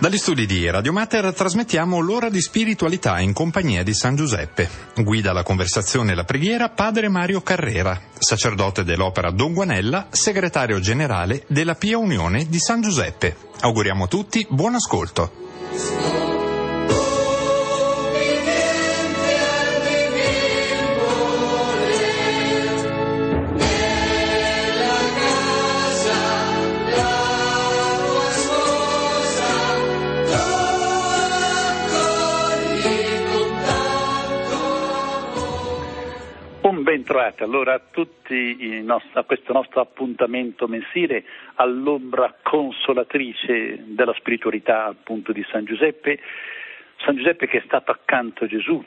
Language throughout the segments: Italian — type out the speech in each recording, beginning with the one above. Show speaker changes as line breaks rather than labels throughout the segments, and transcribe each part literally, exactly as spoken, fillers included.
Dagli studi di Radio Mater trasmettiamo l'ora di spiritualità in compagnia di San Giuseppe. Guida la conversazione e la preghiera Padre Mario Carrera, sacerdote dell'Opera Don Guanella, segretario generale della Pia Unione di San Giuseppe. Auguriamo a tutti buon ascolto.
Ben trovati allora a tutti i nostri, a questo nostro appuntamento mensile all'ombra consolatrice della spiritualità appunto di San Giuseppe, San Giuseppe che è stato accanto a Gesù,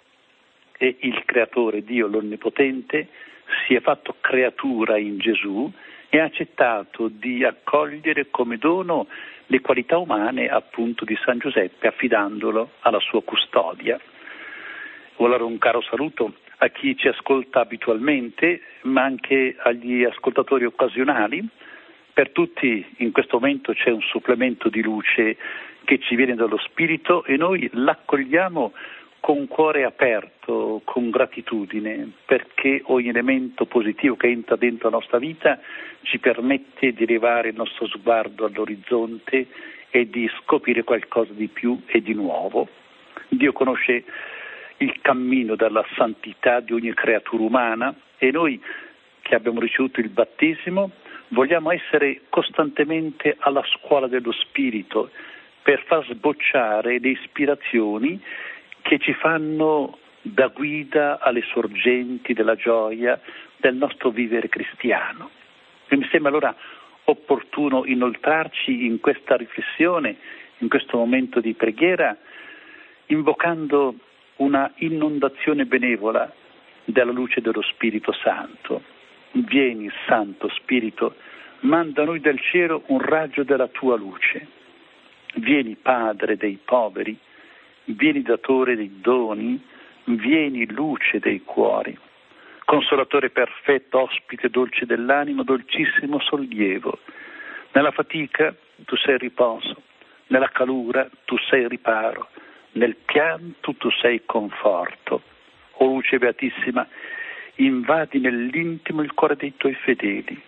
è il creatore, Dio l'Onnipotente, si è fatto creatura in Gesù e ha accettato di accogliere come dono le qualità umane appunto di San Giuseppe affidandolo alla sua custodia. Allora un caro saluto a chi ci ascolta abitualmente, ma anche agli ascoltatori occasionali. Per tutti in questo momento c'è un supplemento di luce che ci viene dallo Spirito e noi l'accogliamo con cuore aperto, con gratitudine, perché ogni elemento positivo che entra dentro la nostra vita ci permette di elevare il nostro sguardo all'orizzonte e di scoprire qualcosa di più e di nuovo. Dio conosce il cammino dalla santità di ogni creatura umana e noi che abbiamo ricevuto il battesimo vogliamo essere costantemente alla scuola dello Spirito per far sbocciare le ispirazioni che ci fanno da guida alle sorgenti della gioia del nostro vivere cristiano. E mi sembra allora opportuno inoltrarci in questa riflessione, in questo momento di preghiera, invocando una inondazione benevola della luce dello Spirito Santo. Vieni, Santo Spirito, manda a noi dal cielo un raggio della tua luce. Vieni, Padre dei poveri, vieni, datore dei doni, vieni, luce dei cuori. Consolatore perfetto, ospite dolce dell'animo, dolcissimo sollievo. Nella fatica tu sei riposo, nella calura tu sei riparo, nel pianto tu sei conforto. O luce beatissima, invadi nell'intimo il cuore dei tuoi fedeli.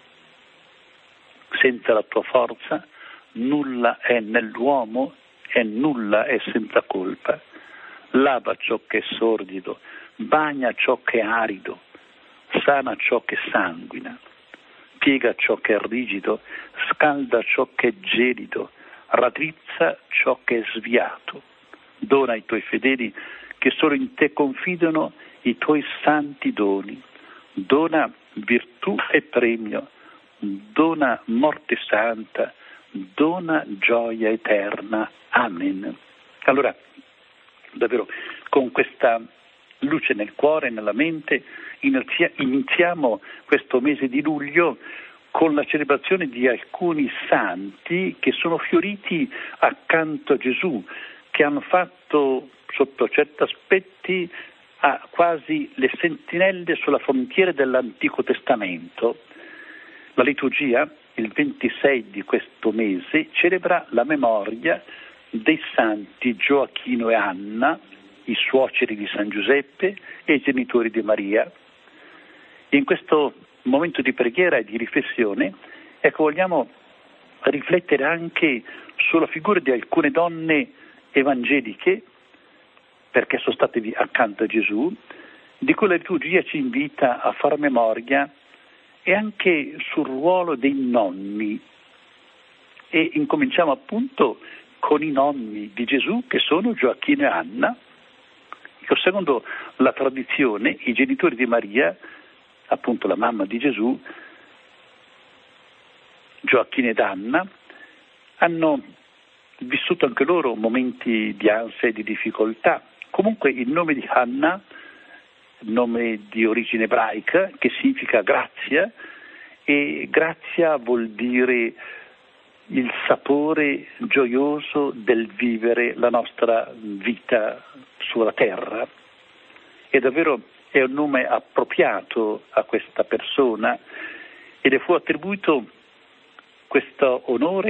Senza la tua forza nulla è nell'uomo e nulla è senza colpa. Lava ciò che è sordido, bagna ciò che è arido, sana ciò che sanguina, piega ciò che è rigido, scalda ciò che è gelido, raddrizza ciò che è sviato. Dona ai tuoi fedeli che solo in te confidano i tuoi santi doni. Dona virtù e premio, dona morte santa, dona gioia eterna. Amen. Allora, davvero, con questa luce nel cuore e nella mente, iniziamo questo mese di luglio con la celebrazione di alcuni santi che sono fioriti accanto a Gesù, che hanno fatto sotto certi aspetti a quasi le sentinelle sulla frontiera dell'Antico Testamento. La liturgia, il ventisei di questo mese, celebra la memoria dei santi Gioacchino e Anna, i suoceri di San Giuseppe e i genitori di Maria. In questo momento di preghiera e di riflessione, ecco, vogliamo riflettere anche sulla figura di alcune donne evangeliche, perché sono state accanto a Gesù, di cui la liturgia ci invita a far memoria, e anche sul ruolo dei nonni. E incominciamo appunto con i nonni di Gesù, che sono Gioacchino e Anna. Secondo la tradizione, i genitori di Maria, appunto la mamma di Gesù, Gioacchino ed Anna, hanno vissuto anche loro momenti di ansia e di difficoltà. Comunque il nome di Anna, nome di origine ebraica, che significa grazia, e grazia vuol dire il sapore gioioso del vivere la nostra vita sulla terra. E davvero è un nome appropriato a questa persona, e le fu attribuito questo onore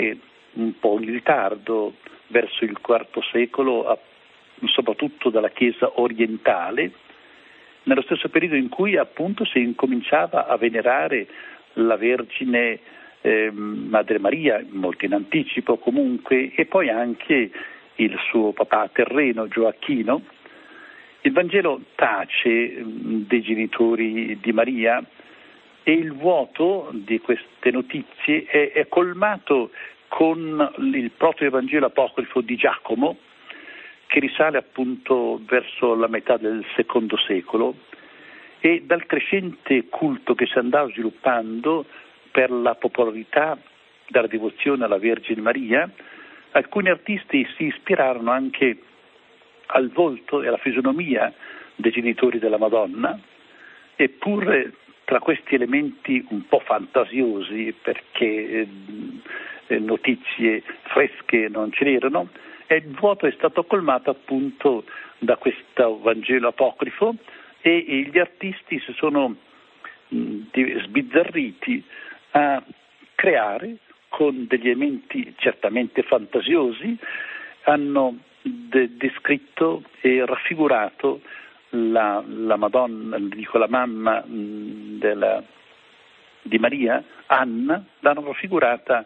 un po' in ritardo verso il quarto secolo, soprattutto dalla Chiesa orientale, nello stesso periodo in cui appunto si incominciava a venerare la Vergine eh, Madre Maria, molto in anticipo comunque, e poi anche il suo papà terreno Gioacchino. Il Vangelo tace dei genitori di Maria e il vuoto di queste notizie è, è colmato con il proto-evangelo apocrifo di Giacomo, che risale appunto verso la metà del secondo secolo, e dal crescente culto che si andava sviluppando per la popolarità della devozione alla Vergine Maria, alcuni artisti si ispirarono anche al volto e alla fisionomia dei genitori della Madonna, eppure tra questi elementi un po' fantasiosi, perché eh, notizie fresche non ce n'erano, e il vuoto è stato colmato appunto da questo Vangelo apocrifo, e, e gli artisti si sono mh, sbizzarriti a creare con degli elementi certamente fantasiosi, hanno de- descritto e raffigurato la, la Madonna, dico la mamma mh, della, di Maria, Anna, l'hanno raffigurata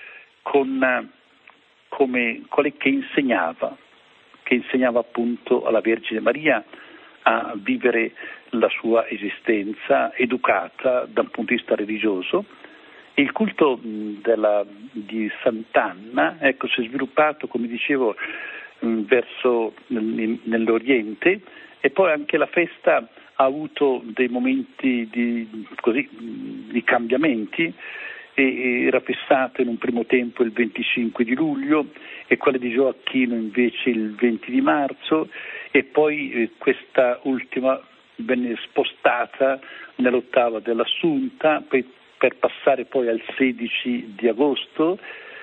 con come colei che insegnava, che insegnava appunto alla Vergine Maria a vivere la sua esistenza educata da un punto di vista religioso. Il culto della, di Sant'Anna ecco, si è sviluppato, come dicevo, verso nell'Oriente, e poi anche la festa ha avuto dei momenti di, così, di cambiamenti. Era fissata in un primo tempo il venticinque di luglio e quella di Gioacchino invece il venti di marzo, e poi eh, questa ultima venne spostata nell'ottava dell'Assunta per, per passare poi al sedici di agosto,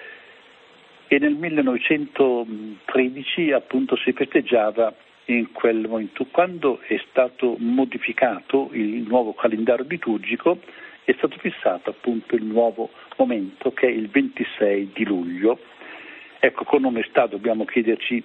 e nel millenovecentotredici appunto si festeggiava in quel momento. Quando è stato modificato il nuovo calendario liturgico, è stato fissato appunto il nuovo momento, che è il ventisei di luglio. Ecco, con onestà dobbiamo chiederci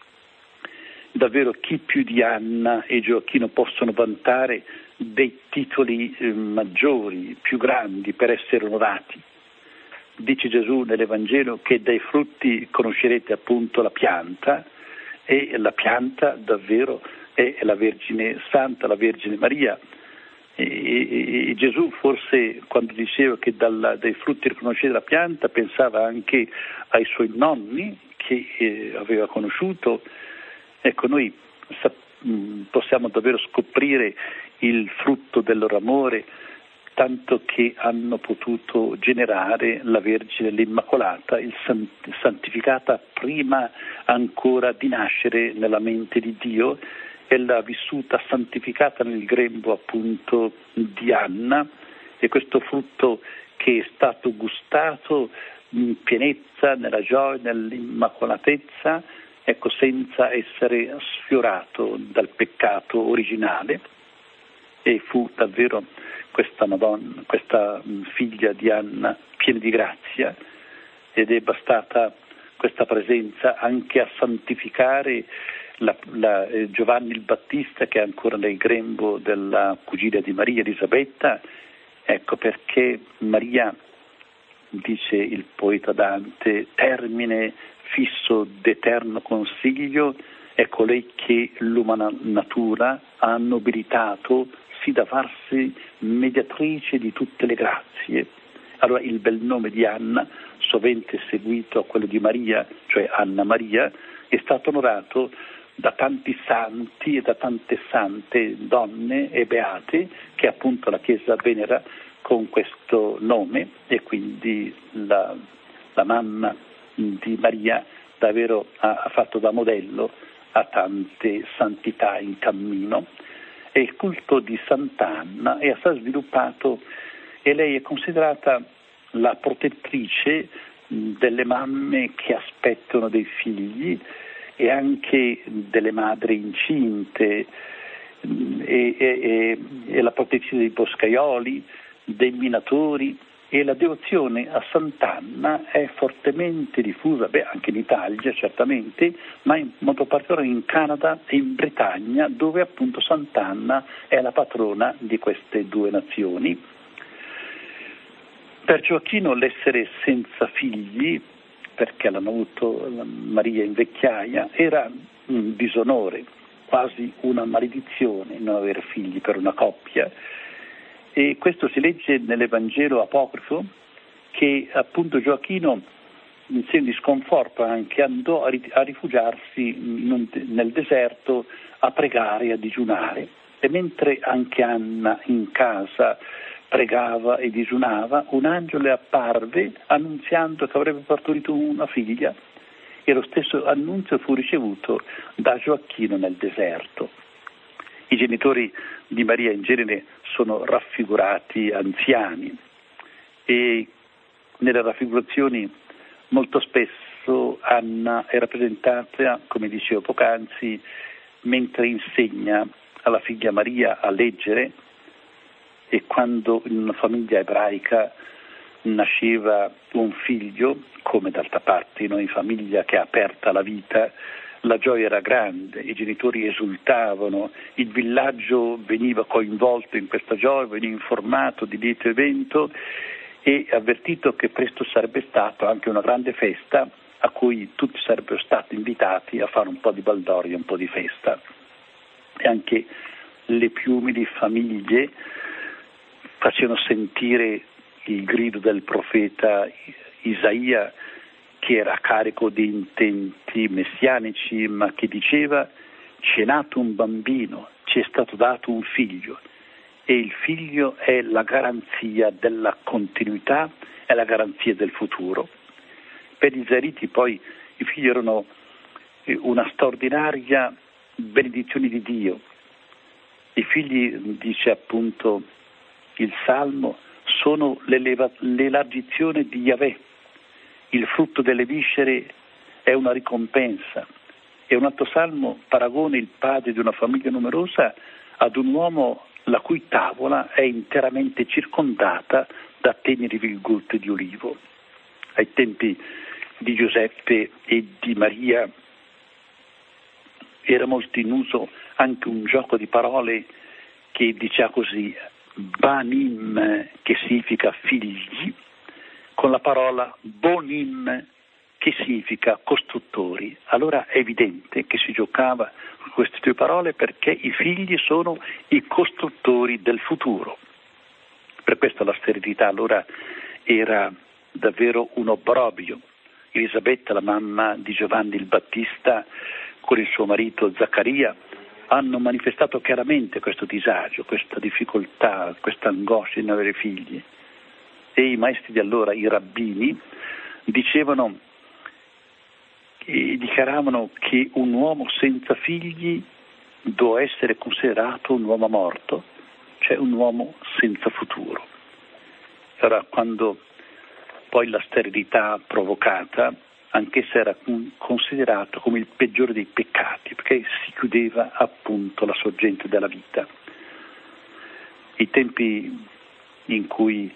davvero chi più di Anna e Gioacchino possono vantare dei titoli eh, maggiori, più grandi per essere onorati. Dice Gesù nell'Evangelo che dai frutti conoscerete appunto la pianta, e la pianta davvero è la Vergine Santa, la Vergine Maria. E, e, e Gesù forse quando diceva che dalla, dai frutti riconoscete la pianta pensava anche ai suoi nonni che eh, aveva conosciuto. Ecco, noi sa, possiamo davvero scoprire il frutto del loro amore, tanto che hanno potuto generare la Vergine, l'Immacolata, il sant- santificata prima ancora di nascere nella mente di Dio. Ella vissuta santificata nel grembo appunto di Anna, e questo frutto che è stato gustato in pienezza, nella gioia, nell'immacolatezza, ecco, senza essere sfiorato dal peccato originale, e fu davvero questa Madonna, questa figlia di Anna piena di grazia, ed è bastata questa presenza anche a santificare La, la, eh, Giovanni il Battista, che è ancora nel grembo della cugina di Maria, Elisabetta. Ecco perché Maria, dice il poeta Dante, termine fisso d'eterno consiglio, è colei che l'umana natura ha nobilitato sì da farsi mediatrice di tutte le grazie. Allora il bel nome di Anna, sovente seguito a quello di Maria, cioè Anna Maria, è stato onorato da tanti santi e da tante sante donne e beate che appunto la Chiesa venera con questo nome, e quindi la, la mamma di Maria davvero ha, ha fatto da modello a tante santità in cammino. E il culto di Sant'Anna è stato sviluppato, e lei è considerata la protettrice delle mamme che aspettano dei figli, e anche delle madri incinte, e, e, e la protezione dei boscaioli, dei minatori, e la devozione a Sant'Anna è fortemente diffusa, beh, anche in Italia certamente, ma in modo particolare in Canada e in Bretagna, dove appunto Sant'Anna è la patrona di queste due nazioni. Per Gioacchino l'essere senza figli, perché l'hanno avuto Maria in vecchiaia, era un disonore, quasi una maledizione non avere figli per una coppia. E questo si legge nell'Evangelo apocrifo, che appunto Gioacchino in segno di sconforto anche andò a rifugiarsi in un, nel deserto a pregare e a digiunare, e mentre anche Anna in casa pregava e digiunava, un angelo le apparve annunziando che avrebbe partorito una figlia, e lo stesso annunzio fu ricevuto da Gioacchino nel deserto. I genitori di Maria in genere sono raffigurati anziani, e nelle raffigurazioni molto spesso Anna è rappresentata, come dicevo poc'anzi, mentre insegna alla figlia Maria a leggere, e quando in una famiglia ebraica nasceva un figlio, come d'altra parte in ogni famiglia che è aperta alla vita, la gioia era grande, i genitori esultavano, il villaggio veniva coinvolto in questa gioia, veniva informato di lieto evento e avvertito che presto sarebbe stata anche una grande festa a cui tutti sarebbero stati invitati a fare un po' di baldoria e un po' di festa. E anche le più umili famiglie facevano sentire il grido del profeta Isaia, che era a carico di intenti messianici, ma che diceva: ci è nato un bambino, ci è stato dato un figlio, e il figlio è la garanzia della continuità, è la garanzia del futuro. Per gli israeliti poi i figli erano una straordinaria benedizione di Dio. I figli, dice appunto il Salmo, sono l'elargizione di Yahweh. Il frutto delle viscere è una ricompensa. E un altro salmo paragona il padre di una famiglia numerosa ad un uomo la cui tavola è interamente circondata da teneri virgolette di olivo. Ai tempi di Giuseppe e di Maria era molto in uso anche un gioco di parole che diceva così: Banim, che significa figli, con la parola bonim, che significa costruttori. Allora è evidente che si giocava con queste due parole perché i figli sono i costruttori del futuro. Per questo la sterilità allora era davvero un obbrobio. Elisabetta, la mamma di Giovanni il Battista, con il suo marito Zaccaria, hanno manifestato chiaramente questo disagio, questa difficoltà, questa angoscia di non avere figli. E i maestri di allora, i rabbini, dicevano e dichiaravano che un uomo senza figli doveva essere considerato un uomo morto, cioè un uomo senza futuro. Allora, quando poi la sterilità provocata, anch'essa era considerato come il peggiore dei peccati, perché si chiudeva appunto la sorgente della vita. I tempi in cui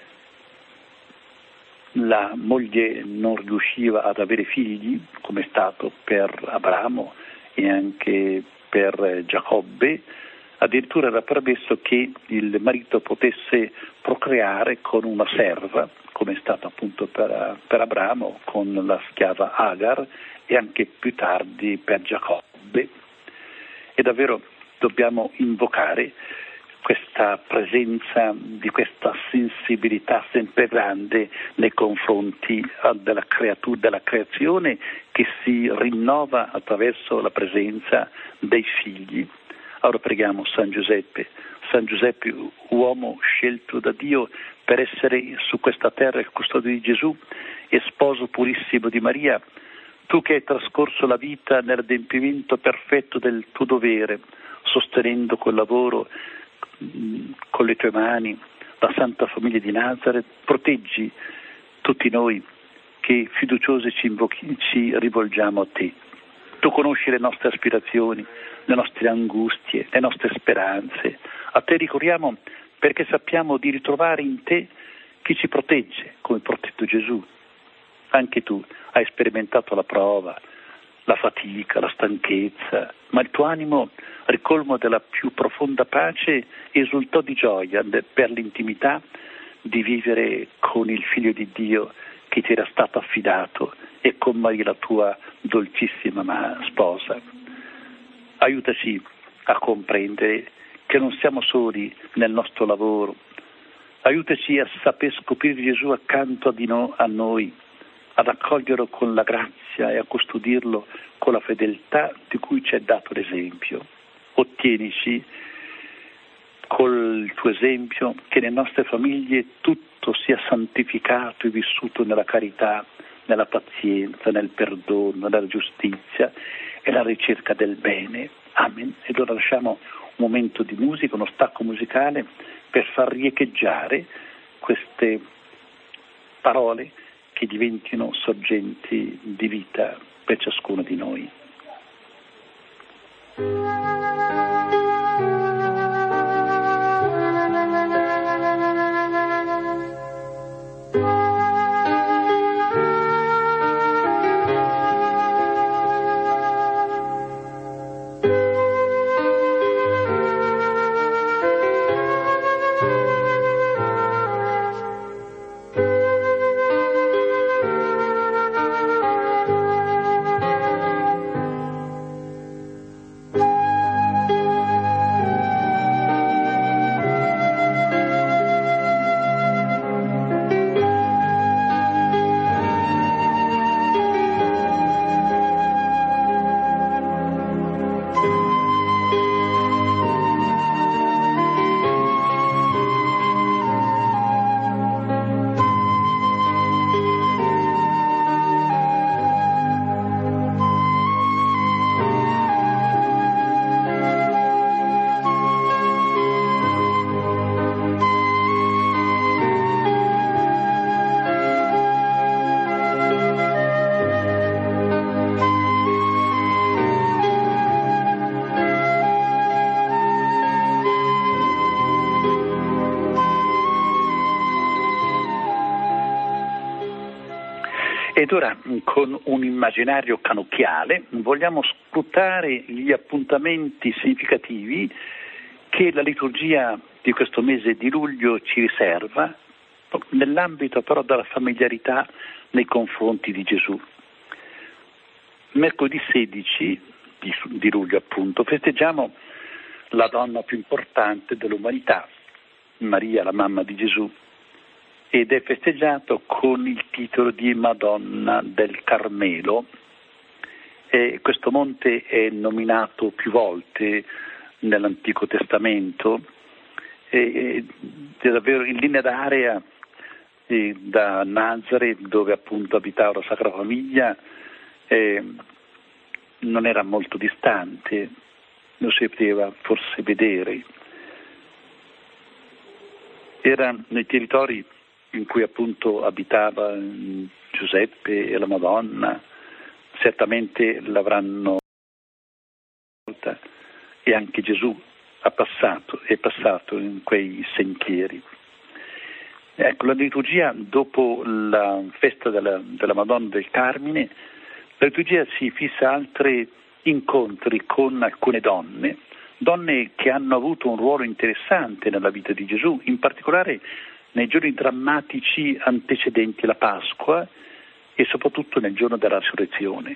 la moglie non riusciva ad avere figli, come è stato per Abramo e anche per Giacobbe, addirittura era permesso che il marito potesse procreare con una serva, come è stato appunto per, per Abramo con la schiava Agar e anche più tardi per Giacobbe. E davvero dobbiamo invocare questa presenza di questa sensibilità sempre grande nei confronti della creatura, della creazione, che si rinnova attraverso la presenza dei figli. Ora preghiamo San Giuseppe, San Giuseppe, uomo scelto da Dio per essere su questa terra il custode di Gesù e sposo purissimo di Maria, tu che hai trascorso la vita nell'adempimento perfetto del tuo dovere, sostenendo col lavoro, con le tue mani, la Santa Famiglia di Nazareth, proteggi tutti noi che fiduciosi ci, invochi, ci rivolgiamo a te. Tu conosci le nostre aspirazioni, le nostre angustie, le nostre speranze. A te ricorriamo perché sappiamo di ritrovare in te chi ci protegge, come protetto Gesù. Anche tu hai sperimentato la prova, la fatica, la stanchezza, ma il tuo animo, ricolmo della più profonda pace, esultò di gioia per l'intimità di vivere con il Figlio di Dio che ti era stato affidato e con Maria, la tua dolcissima sposa. Aiutaci a comprendere che non siamo soli nel nostro lavoro. Aiutaci a saper scoprire Gesù accanto a, di no, a noi, ad accoglierlo con la grazia e a custodirlo con la fedeltà di cui ci è dato l'esempio. Ottienici col tuo esempio che nelle nostre famiglie tutto sia santificato e vissuto nella carità, nella pazienza, nel perdono, nella giustizia e la ricerca del bene. Amen. Ed ora lasciamo un momento di musica, uno stacco musicale per far riecheggiare queste parole che diventino sorgenti di vita per ciascuno di noi. Ed ora, con un immaginario canocchiale, vogliamo scrutare gli appuntamenti significativi che la liturgia di questo mese di luglio ci riserva, nell'ambito però della familiarità nei confronti di Gesù. Mercoledì sedici di, di luglio, appunto, festeggiamo la donna più importante dell'umanità, Maria, la mamma di Gesù, ed è festeggiato con il titolo di Madonna del Carmelo. E questo monte è nominato più volte nell'Antico Testamento, e è davvero in linea d'area e da Nazareth, dove appunto abitava la Sacra Famiglia, eh, non era molto distante, lo si poteva forse vedere. Era nei territori in cui appunto abitava Giuseppe e la Madonna, certamente l'avranno volta, e anche Gesù ha passato, è passato in quei sentieri. Ecco, la liturgia, dopo la festa della, della Madonna del Carmine, la liturgia si fissa altri incontri con alcune donne, donne che hanno avuto un ruolo interessante nella vita di Gesù, in particolare nei giorni drammatici antecedenti la Pasqua e soprattutto nel giorno della Resurrezione.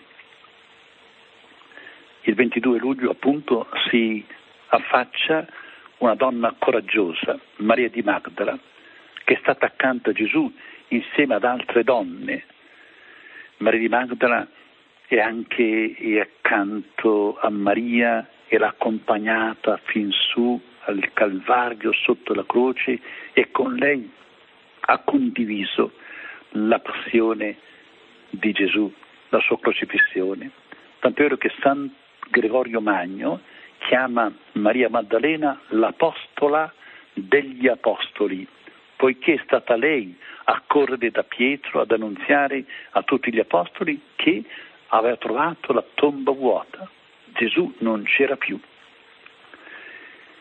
Il ventidue luglio appunto si affaccia una donna coraggiosa, Maria di Magdala, che è stata accanto a Gesù insieme ad altre donne. Maria di Magdala è anche è accanto a Maria e l'ha accompagnata fin su al Calvario sotto la croce, e con lei ha condiviso la passione di Gesù, la sua crocifissione. Tanto è vero che San Gregorio Magno chiama Maria Maddalena l'apostola degli apostoli, poiché è stata lei a correre da Pietro ad annunziare a tutti gli apostoli che aveva trovato la tomba vuota. Gesù non c'era più.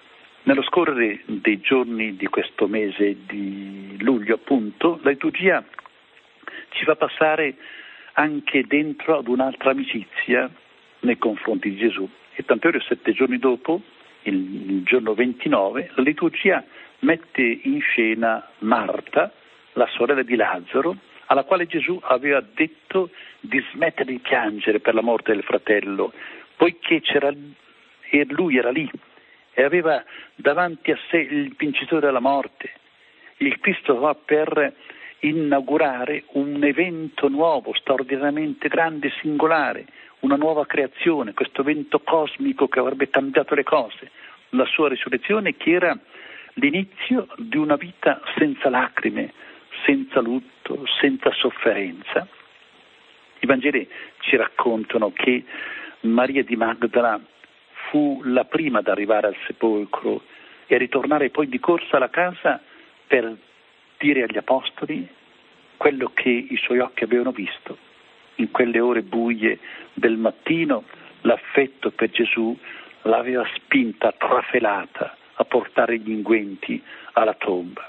Nello scorrere dei giorni di questo mese di luglio, appunto, la liturgia ci fa passare anche dentro ad un'altra amicizia nei confronti di Gesù. E tanto vero, sette giorni dopo, il, il giorno ventinove, la liturgia mette in scena Marta, la sorella di Lazzaro, alla quale Gesù aveva detto di smettere di piangere per la morte del fratello, poiché c'era, e lui era lì e aveva davanti a sé il vincitore della morte. Il Cristo va per inaugurare un evento nuovo, straordinariamente grande, singolare, una nuova creazione, questo evento cosmico che avrebbe cambiato le cose, la sua risurrezione che era l'inizio di una vita senza lacrime, senza lutto, senza sofferenza. I Vangeli ci raccontano che Maria di Magdala fu la prima ad arrivare al sepolcro e a ritornare poi di corsa alla casa per dire agli apostoli quello che i suoi occhi avevano visto. In quelle ore buie del mattino l'affetto per Gesù l'aveva spinta, trafelata, a portare gli unguenti alla tomba.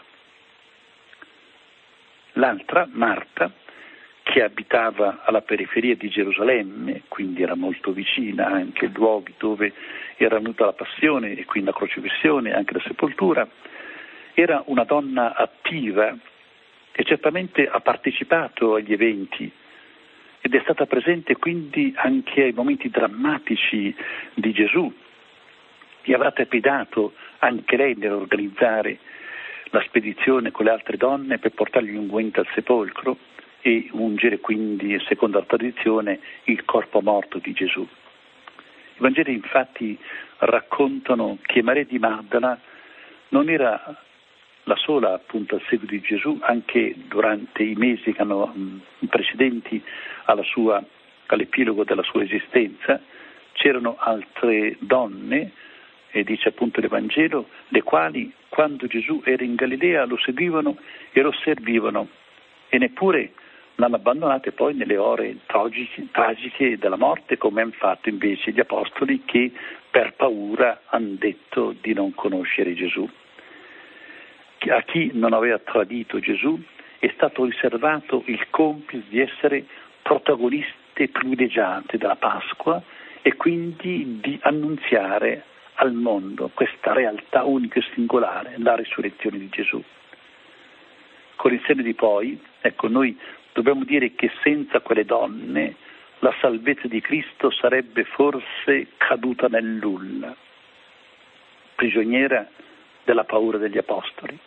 L'altra, Marta, che abitava alla periferia di Gerusalemme, quindi era molto vicina anche ai luoghi dove era venuta la passione e quindi la crocifissione e anche la sepoltura, era una donna attiva e certamente ha partecipato agli eventi ed è stata presente quindi anche ai momenti drammatici di Gesù e avrà trepidato anche lei nell'organizzare la spedizione con le altre donne per portare gli unguenti al sepolcro e ungere quindi, secondo la tradizione, il corpo morto di Gesù. I Vangeli infatti raccontano che Maria di Magdala non era la sola appunto al seguito di Gesù, anche durante i mesi che hanno mh, precedenti alla sua, all'epilogo della sua esistenza, c'erano altre donne, e dice appunto l'Evangelo, le quali quando Gesù era in Galilea lo seguivano e lo servivano e neppure l'hanno abbandonato poi nelle ore tragiche, tragiche della morte, come hanno fatto invece gli apostoli che per paura hanno detto di non conoscere Gesù. A chi non aveva tradito Gesù è stato riservato il compito di essere protagoniste privilegiate della Pasqua e quindi di annunziare al mondo questa realtà unica e singolare, la risurrezione di Gesù. Con il senno di poi, ecco, noi dobbiamo dire che senza quelle donne la salvezza di Cristo sarebbe forse caduta nel nulla, prigioniera della paura degli apostoli.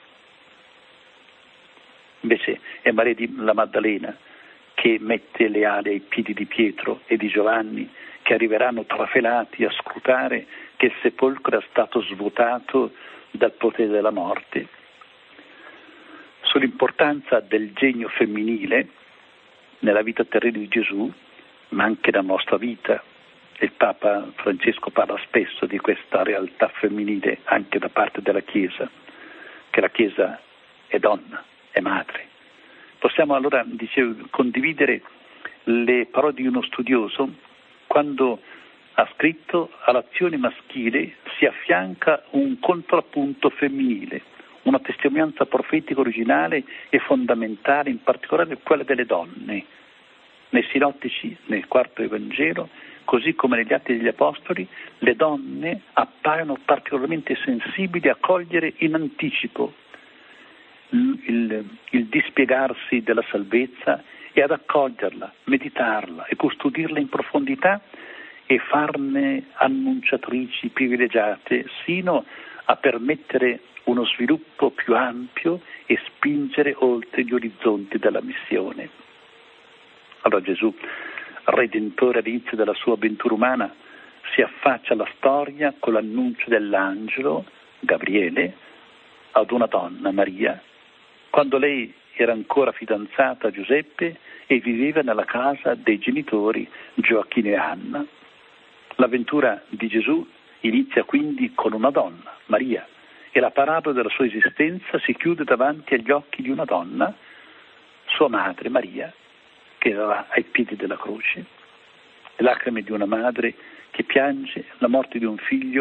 Invece è Maria di la Maddalena che mette le ali ai piedi di Pietro e di Giovanni, che arriveranno trafelati a scrutare che il sepolcro è stato svuotato dal potere della morte. Sull'importanza del genio femminile nella vita terrena di Gesù, ma anche nella nostra vita, il Papa Francesco parla spesso di questa realtà femminile anche da parte della Chiesa, che la Chiesa è donna, è madre. Possiamo allora, dicevo, condividere le parole di uno studioso quando ha scritto: all'azione maschile si affianca un contrappunto femminile, una testimonianza profetica originale e fondamentale, in particolare quella delle donne. Nei sinottici, nel quarto Evangelo, così come negli Atti degli Apostoli, le donne appaiono particolarmente sensibili a cogliere in anticipo il, il, il dispiegarsi della salvezza e ad accoglierla, meditarla e custodirla in profondità e farne annunciatrici privilegiate, sino a permettere uno sviluppo più ampio e spingere oltre gli orizzonti della missione. Allora Gesù, Redentore all'inizio della sua avventura umana, si affaccia alla storia con l'annuncio dell'angelo Gabriele ad una donna, Maria, quando lei era ancora fidanzata a Giuseppe e viveva nella casa dei genitori Gioacchino e Anna. L'avventura di Gesù inizia quindi con una donna, Maria, e la parabola della sua esistenza si chiude davanti agli occhi di una donna, sua madre Maria, che era ai piedi della croce. Le lacrime di una madre che piange la morte di un figlio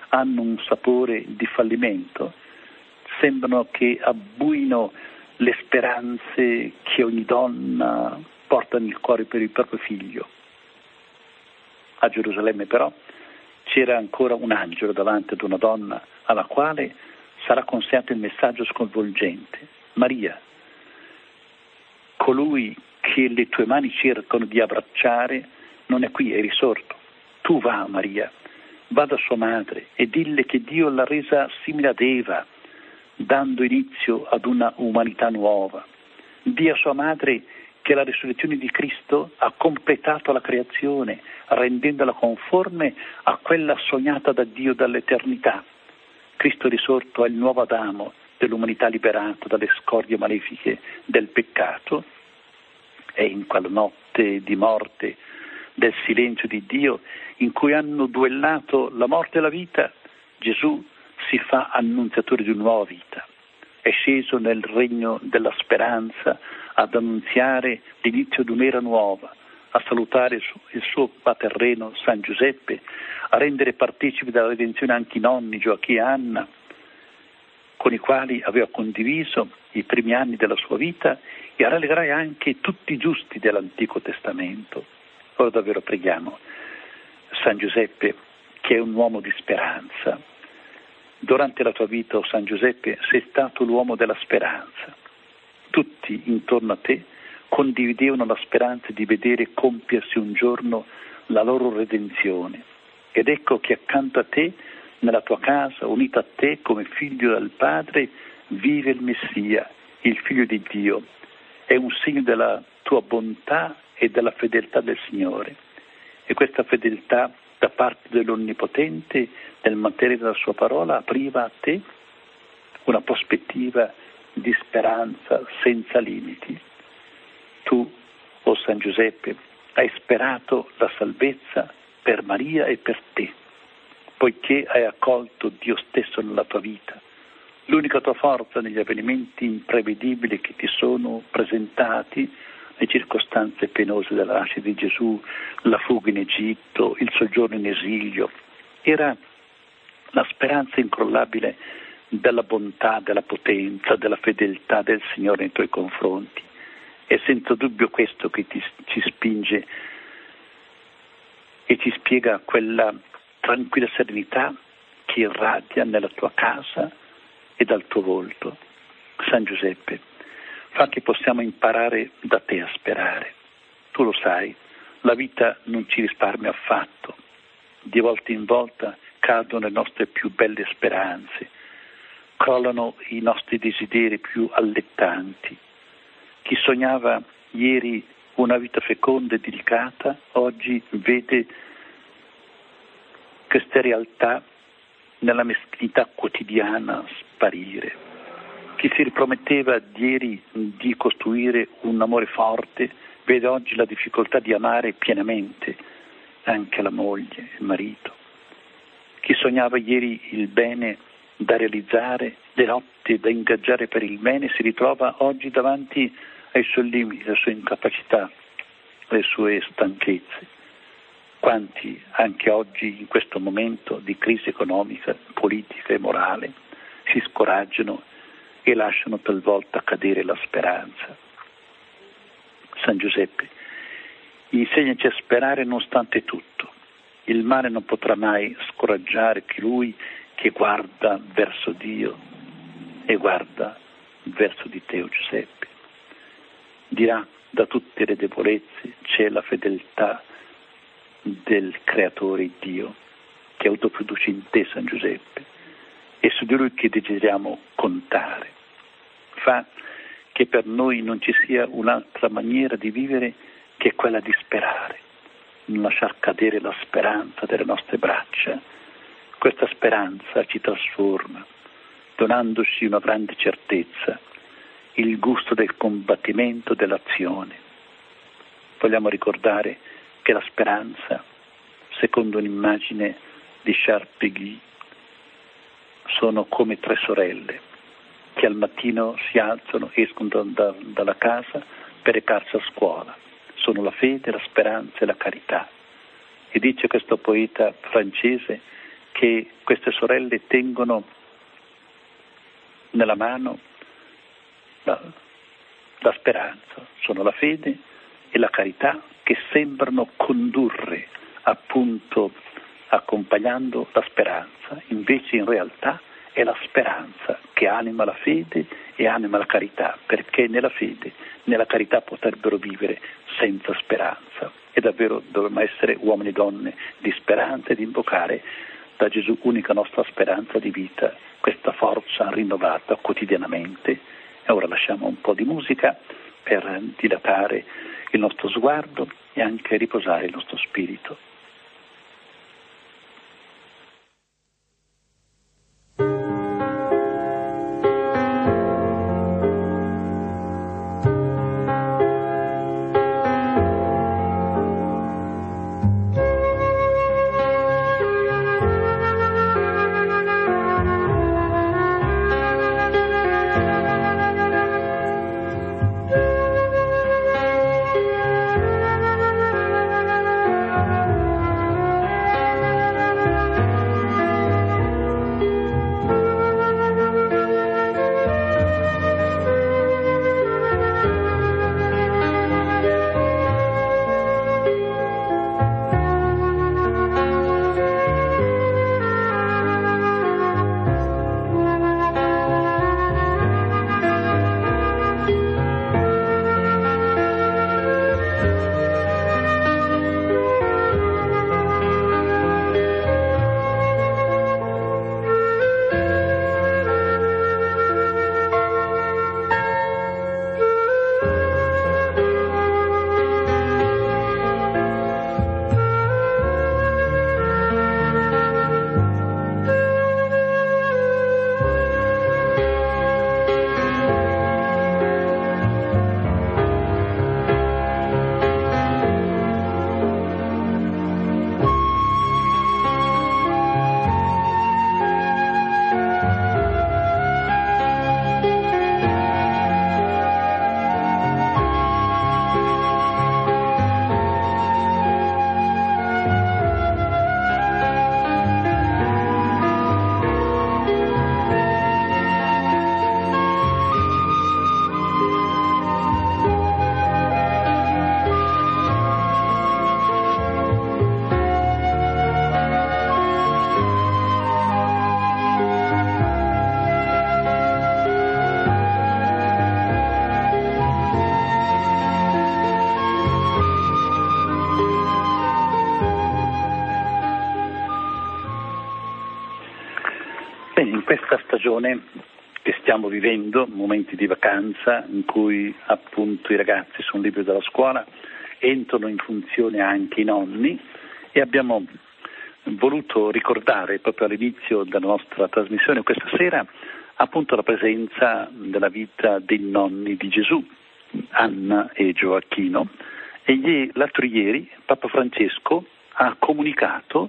hanno un sapore di fallimento, sembrano che abbuino le speranze che ogni donna porta nel cuore per il proprio figlio. A Gerusalemme però c'era ancora un angelo davanti ad una donna alla quale sarà consegnato il messaggio sconvolgente: Maria, colui che le tue mani cercano di abbracciare non è qui, è risorto. Tu va, Maria, va da sua madre e dille che Dio l'ha resa simile ad Eva, dando inizio ad una umanità nuova. Dì a sua madre che la risurrezione di Cristo ha completato la creazione, rendendola conforme a quella sognata da Dio dall'eternità. Cristo risorto è il nuovo Adamo dell'umanità liberata dalle scorie malefiche del peccato, e in quella notte di morte del silenzio di Dio, in cui hanno duellato la morte e la vita, Gesù si fa annunziatore di una nuova vita. È sceso nel regno della speranza ad annunziare l'inizio di un'era nuova, a salutare il suo paterreno San Giuseppe, a rendere partecipi della redenzione anche i nonni Gioacchino e Anna, con i quali aveva condiviso i primi anni della sua vita, e a rallegrare anche tutti i giusti dell'Antico Testamento. Ora davvero preghiamo San Giuseppe, che è un uomo di speranza. Durante la tua vita, o San Giuseppe, sei stato l'uomo della speranza. Tutti intorno a te condividevano la speranza di vedere compiersi un giorno la loro redenzione. Ed ecco che accanto a te, nella tua casa, unito a te come figlio del Padre, vive il Messia, il Figlio di Dio. È un segno della tua bontà e della fedeltà del Signore. E questa fedeltà da parte dell'Onnipotente nel mantenere la sua parola apriva a te una prospettiva di speranza senza limiti. Tu, o San Giuseppe, hai sperato la salvezza per Maria e per te, poiché hai accolto Dio stesso nella tua vita, l'unica tua forza negli avvenimenti imprevedibili che ti sono presentati, le circostanze penose della nascita di Gesù, la fuga in Egitto, il soggiorno in esilio, era la speranza incrollabile della bontà, della potenza, della fedeltà del Signore nei tuoi confronti. È senza dubbio questo che ti, ci spinge e ci spiega quella tranquilla serenità che irradia nella tua casa e dal tuo volto. San Giuseppe, fa che possiamo imparare da te a sperare. Tu lo sai, la vita non ci risparmia affatto. Di volta in volta cadono le nostre più belle speranze, crollano i nostri desideri più allettanti. Chi sognava ieri una vita feconda e delicata, oggi vede queste realtà nella meschinità quotidiana sparire. Chi si riprometteva ieri di costruire un amore forte, vede oggi la difficoltà di amare pienamente anche la moglie, il marito. Chi sognava ieri il bene da realizzare, le lotte da ingaggiare per il bene, si ritrova oggi davanti ai suoi limiti, alle sue incapacità, alle sue stanchezze. Quanti anche oggi, in questo momento di crisi economica, politica e morale, si scoraggiano e lasciano talvolta cadere la speranza. San Giuseppe, insegnaci a sperare nonostante tutto. Il male non potrà mai scoraggiare colui che guarda verso Dio e guarda verso di te, o Giuseppe. Dirà, da tutte le debolezze c'è la fedeltà del Creatore Dio, che autoproduce in te, San Giuseppe, e su di lui che desideriamo contare. Fa che per noi non ci sia un'altra maniera di vivere che quella di sperare, non lasciar cadere la speranza delle nostre braccia. Questa speranza ci trasforma, donandoci una grande certezza, il gusto del combattimento, dell'azione. Vogliamo ricordare che la speranza, secondo un'immagine di Charles Péguy, sono come tre sorelle che al mattino si alzano, escono da, da, dalla casa per recarsi a scuola. Sono la fede, la speranza e la carità. E dice questo poeta francese che queste sorelle tengono nella mano la, la speranza, sono la fede e la carità che sembrano condurre appunto accompagnando la speranza, invece in realtà è la speranza che anima la fede e anima la carità, perché nella fede, nella carità potrebbero vivere senza speranza. E davvero dovremmo essere uomini e donne di speranza e di invocare da Gesù, unica nostra speranza di vita, questa forza rinnovata quotidianamente. E ora lasciamo un po' di musica per dilatare il nostro sguardo e anche riposare il nostro spirito. Questa stagione che stiamo vivendo, momenti di vacanza in cui appunto i ragazzi sono liberi dalla scuola, entrano in funzione anche i nonni e abbiamo voluto ricordare proprio all'inizio della nostra trasmissione questa sera appunto la presenza della vita dei nonni di Gesù, Anna e Gioacchino, e l'altro ieri Papa Francesco ha comunicato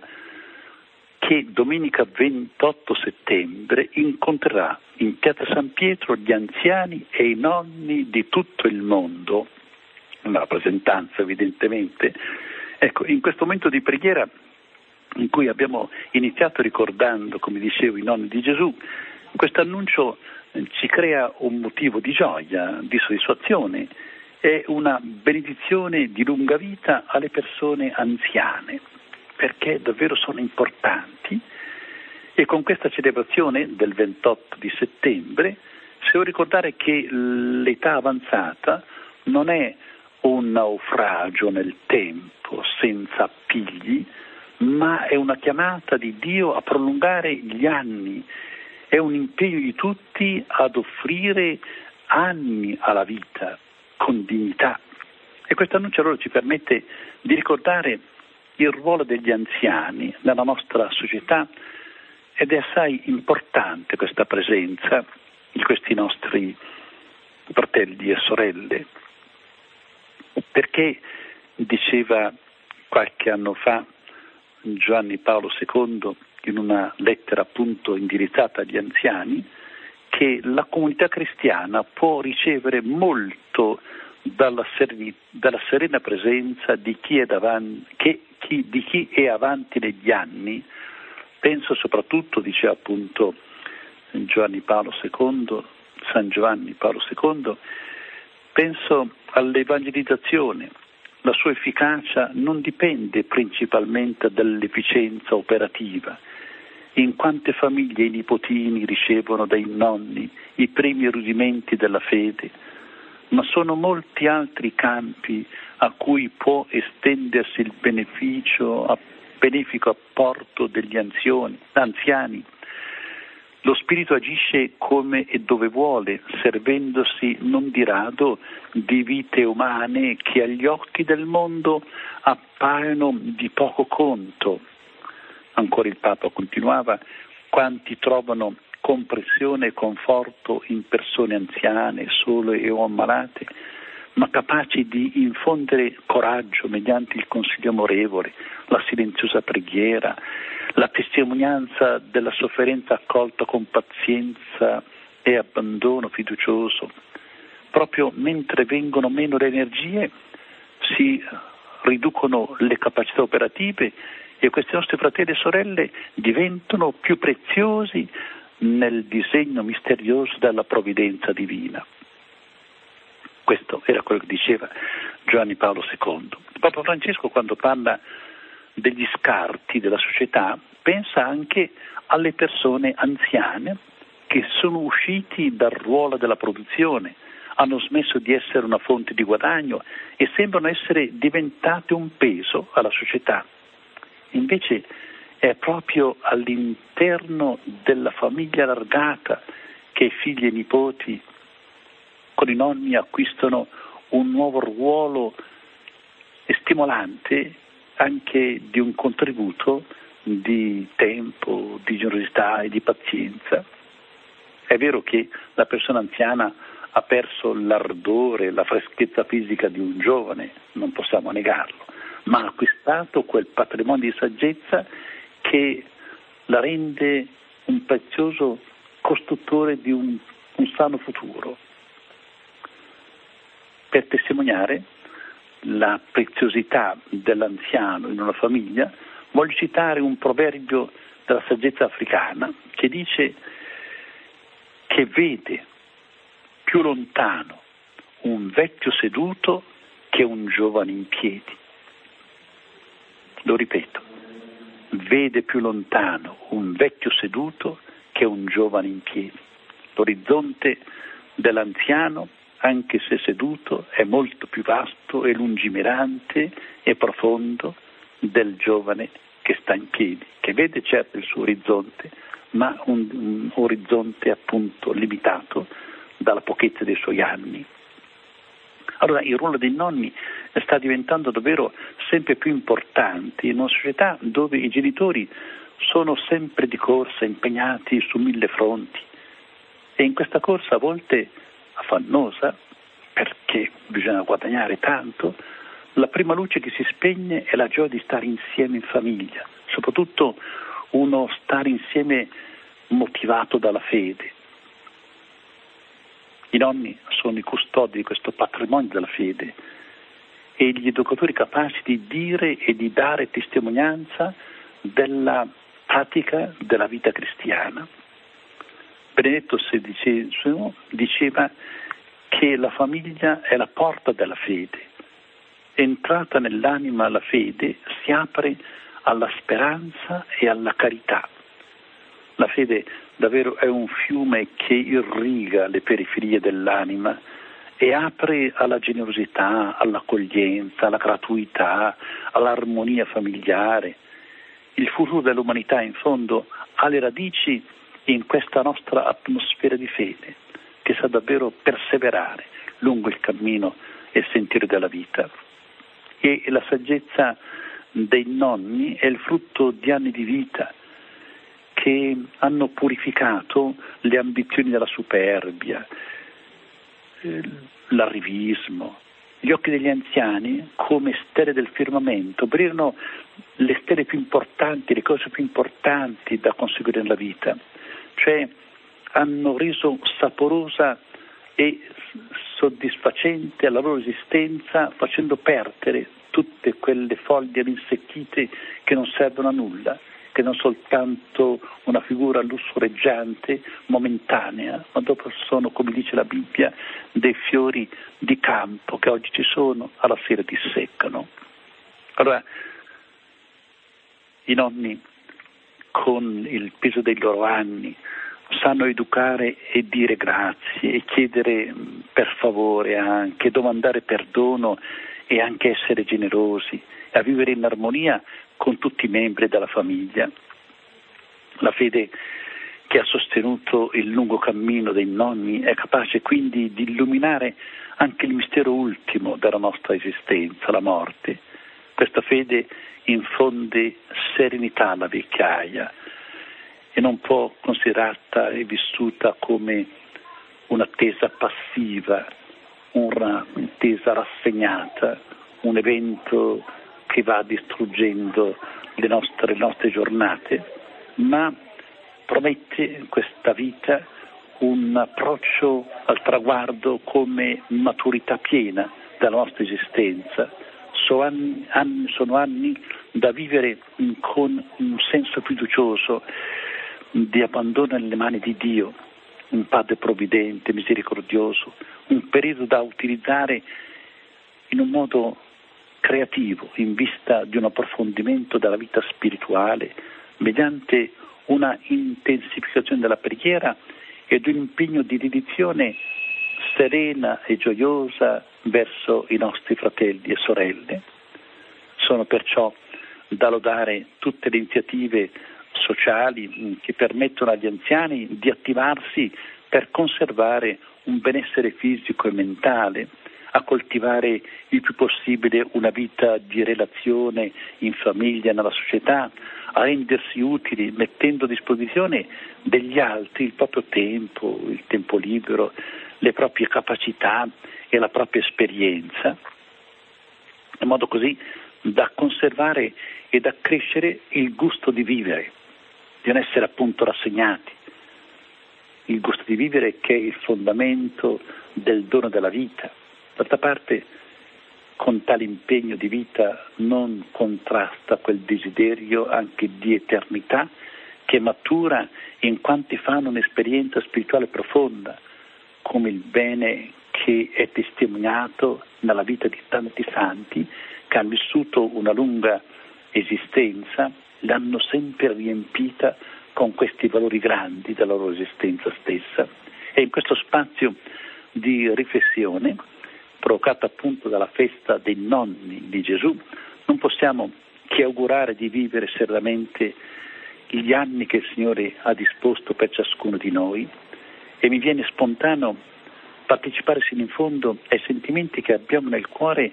che domenica ventotto settembre incontrerà in Piazza San Pietro gli anziani e i nonni di tutto il mondo, una rappresentanza evidentemente. Ecco, in questo momento di preghiera in cui abbiamo iniziato ricordando, come dicevo, i nonni di Gesù, questo annuncio ci crea un motivo di gioia, di soddisfazione, è una benedizione di lunga vita alle persone anziane, perché davvero sono importanti. E con questa celebrazione del ventotto di settembre si vuole ricordare che l'età avanzata non è un naufragio nel tempo senza appigli, ma è una chiamata di Dio a prolungare gli anni, è un impegno di tutti ad offrire anni alla vita con dignità. E questo annuncio allora ci permette di ricordare il ruolo degli anziani nella nostra società, ed è assai importante questa presenza di questi nostri fratelli e sorelle, perché diceva qualche anno fa Giovanni Paolo secondo in una lettera appunto indirizzata agli anziani che la comunità cristiana può ricevere molto dalla, servi- dalla serena presenza di chi è davanti, che, chi, di chi è avanti negli anni, Penso soprattutto, diceva appunto Giovanni Paolo secondo, San Giovanni Paolo secondo, penso all'evangelizzazione. La sua efficacia non dipende principalmente dall'efficienza operativa. In quante famiglie i nipotini ricevono dai nonni i primi rudimenti della fede, ma sono molti altri campi a cui può estendersi il beneficio, benefico apporto degli anziani, anziani. Lo Spirito agisce come e dove vuole, servendosi non di rado di vite umane che agli occhi del mondo appaiono di poco conto. Ancora il Papa continuava: quanti trovano comprensione e conforto in persone anziane, sole o ammalate, ma capaci di infondere coraggio mediante il consiglio amorevole, la silenziosa preghiera, la testimonianza della sofferenza accolta con pazienza e abbandono fiducioso. Proprio mentre vengono meno le energie, si riducono le capacità operative e questi nostri fratelli e sorelle diventano più preziosi nel disegno misterioso della provvidenza divina. Questo era quello che diceva Giovanni Paolo secondo. Papa Francesco, quando parla degli scarti della società, pensa anche alle persone anziane che sono usciti dal ruolo della produzione, hanno smesso di essere una fonte di guadagno e sembrano essere diventate un peso alla società. Invece è proprio all'interno della famiglia allargata che figli e nipoti con i nonni acquistano un nuovo ruolo stimolante anche di un contributo di tempo, di generosità e di pazienza. È vero che la persona anziana ha perso l'ardore, la freschezza fisica di un giovane, non possiamo negarlo, ma ha acquistato quel patrimonio di saggezza che la rende un prezioso costruttore di un, un sano futuro. Per testimoniare la preziosità dell'anziano in una famiglia, voglio citare un proverbio della saggezza africana che dice che vede più lontano un vecchio seduto che un giovane in piedi. Lo ripeto, vede più lontano un vecchio seduto che un giovane in piedi. L'orizzonte dell'anziano, anche se seduto, è molto più vasto e lungimirante e profondo del giovane che sta in piedi, che vede certo il suo orizzonte, ma un, un orizzonte appunto limitato dalla pochezza dei suoi anni. Allora il ruolo dei nonni sta diventando davvero sempre più importante in una società dove i genitori sono sempre di corsa, impegnati su mille fronti, e in questa corsa a volte affannosa, perché bisogna guadagnare tanto, la prima luce che si spegne è la gioia di stare insieme in famiglia, soprattutto uno stare insieme motivato dalla fede. I nonni sono i custodi di questo patrimonio della fede e gli educatori capaci di dire e di dare testimonianza della pratica della vita cristiana. Benedetto sedicesimo diceva che la famiglia è la porta della fede. Entrata nell'anima la fede si apre alla speranza e alla carità. La fede davvero è un fiume che irriga le periferie dell'anima e apre alla generosità, all'accoglienza, alla gratuità, all'armonia familiare. Il futuro dell'umanità in fondo ha le radici in questa nostra atmosfera di fede che sa davvero perseverare lungo il cammino e il sentiero della vita. E la saggezza dei nonni è il frutto di anni di vita che hanno purificato le ambizioni della superbia, l'arrivismo. Gli occhi degli anziani, come stelle del firmamento, brillano le stelle più importanti, le cose più importanti da conseguire nella vita, cioè hanno reso saporosa e soddisfacente la loro esistenza, facendo perdere tutte quelle foglie rinsecchite che non servono a nulla, che non soltanto una figura lussureggiante, momentanea, ma dopo sono, come dice la Bibbia, dei fiori di campo che oggi ci sono, alla sera disseccano. Allora, i nonni, con il peso dei loro anni, sanno educare e dire grazie e chiedere per favore anche, domandare perdono e anche essere generosi, a vivere in armonia con tutti i membri della famiglia. La fede che ha sostenuto il lungo cammino dei nonni è capace quindi di illuminare anche il mistero ultimo della nostra esistenza, la morte. Questa fede infonde serenità alla vecchiaia e non può considerata e vissuta come un'attesa passiva, un'attesa rassegnata, un evento che va distruggendo le nostre, le nostre giornate, ma promette questa vita un approccio al traguardo come maturità piena della nostra esistenza. Sono anni, anni, sono anni da vivere con un senso fiducioso di abbandono nelle mani di Dio, un Padre provvidente, misericordioso, un periodo da utilizzare in un modo creativo in vista di un approfondimento della vita spirituale mediante una intensificazione della preghiera ed un impegno di dedizione serena e gioiosa verso i nostri fratelli e sorelle. Sono perciò da lodare tutte le iniziative sociali che permettono agli anziani di attivarsi per conservare un benessere fisico e mentale, a coltivare il più possibile una vita di relazione in famiglia, nella società, a rendersi utili mettendo a disposizione degli altri il proprio tempo, il tempo libero, le proprie capacità e la propria esperienza, in modo così da conservare e da crescere il gusto di vivere, di non essere appunto rassegnati, il gusto di vivere che è il fondamento del dono della vita. D'altra parte, con tale impegno di vita non contrasta quel desiderio anche di eternità che matura in quanti fanno un'esperienza spirituale profonda, come il bene che è testimoniato nella vita di tanti santi che hanno vissuto una lunga esistenza, l'hanno sempre riempita con questi valori grandi della loro esistenza stessa. E in questo spazio di riflessione, provocata appunto dalla festa dei nonni di Gesù, non possiamo che augurare di vivere serenamente gli anni che il Signore ha disposto per ciascuno di noi, e mi viene spontaneo partecipare sino in fondo ai sentimenti che abbiamo nel cuore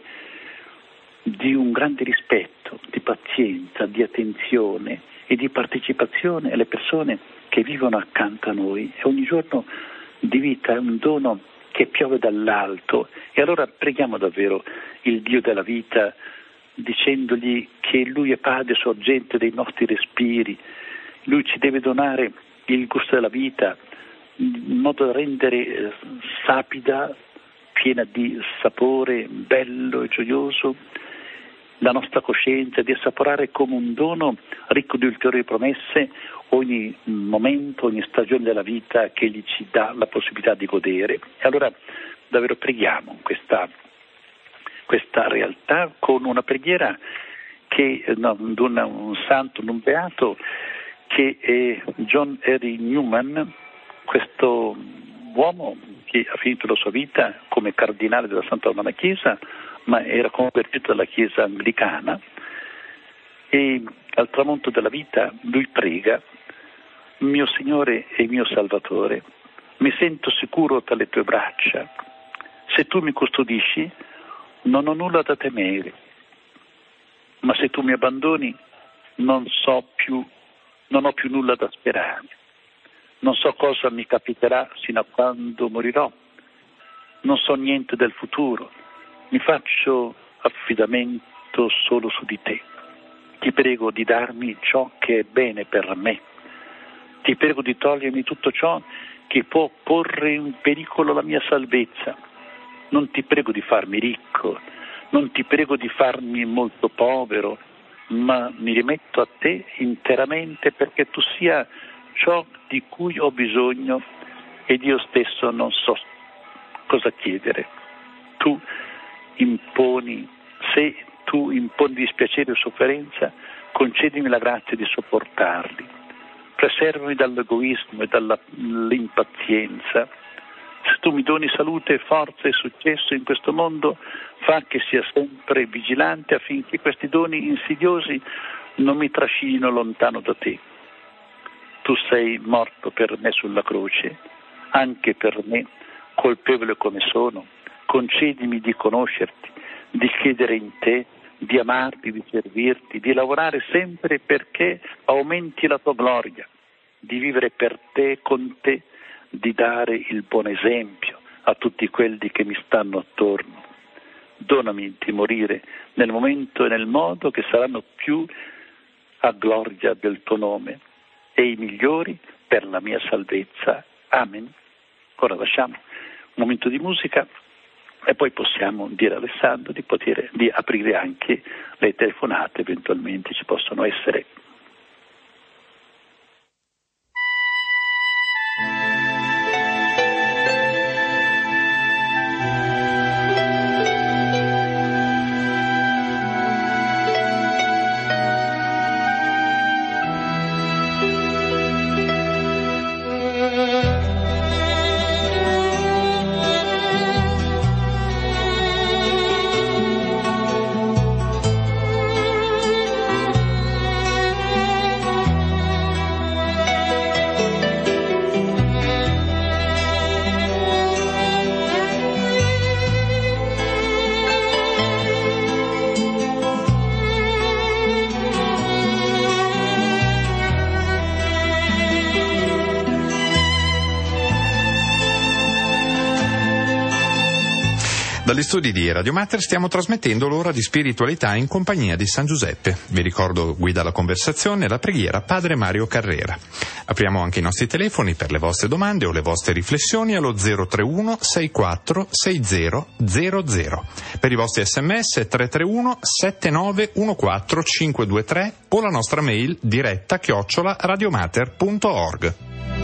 di un grande rispetto, di pazienza, di attenzione e di partecipazione alle persone che vivono accanto a noi. E ogni giorno di vita è un dono che piove dall'alto, e allora preghiamo davvero il Dio della vita dicendogli che Lui è Padre sorgente dei nostri respiri, Lui ci deve donare il gusto della vita in modo da rendere sapida, piena di sapore, bello e gioioso la nostra coscienza, di assaporare come un dono ricco di ulteriori promesse ogni momento, ogni stagione della vita che Egli ci dà la possibilità di godere. E allora davvero preghiamo questa, questa realtà con una preghiera che no, di un, un santo, un beato che è John Henry Newman, questo uomo che ha finito la sua vita come cardinale della Santa Romana Chiesa, ma era convertito dalla Chiesa anglicana, e al tramonto della vita lui prega: mio Signore e mio Salvatore, mi sento sicuro tra le tue braccia, se tu mi custodisci non ho nulla da temere, ma se tu mi abbandoni non so più, non ho più nulla da sperare, non so cosa mi capiterà sino a quando morirò, non so niente del futuro, mi faccio affidamento solo su di te. Ti prego di darmi ciò che è bene per me. Ti prego di togliermi tutto ciò che può porre in pericolo la mia salvezza. Non ti prego di farmi ricco, non ti prego di farmi molto povero, ma mi rimetto a te interamente perché tu sia ciò di cui ho bisogno ed io stesso non so cosa chiedere. Tu imponi, se tu imponi dispiacere o sofferenza, concedimi la grazia di sopportarli, preservami dall'egoismo e dall'impazienza. Se tu mi doni salute, forza e successo in questo mondo, fa che sia sempre vigilante affinché questi doni insidiosi non mi trascinino lontano da te. Tu sei morto per me sulla croce, anche per me, colpevole come sono. Concedimi di conoscerti, di credere in te, di amarti, di servirti, di lavorare sempre perché aumenti la tua gloria, di vivere per te, con te, di dare il buon esempio a tutti quelli che mi stanno attorno. Donami di morire nel momento e nel modo che saranno più a gloria del tuo nome e i migliori per la mia salvezza. Amen. Ora lasciamo un momento di musica e poi possiamo dire a Alessandro di poter di aprire anche le telefonate, eventualmente ci possono essere.
Dagli studi di Radio Mater stiamo trasmettendo l'ora di spiritualità in compagnia di San Giuseppe. Vi ricordo, guida la conversazione e la preghiera Padre Mario Carrera. Apriamo anche i nostri telefoni per le vostre domande o le vostre riflessioni allo zero tre uno sei quattro sei zero zero zero. Per i vostri sms tre tre uno sette nove uno quattro cinque due tre o la nostra mail diretta chiocciola radiomater punto org.